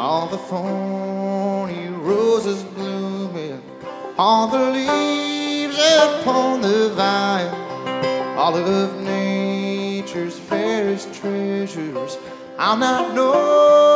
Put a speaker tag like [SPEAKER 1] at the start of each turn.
[SPEAKER 1] all the thorny roses blooming, all the leaves upon the vine, all of nature's fairest treasures I'll not know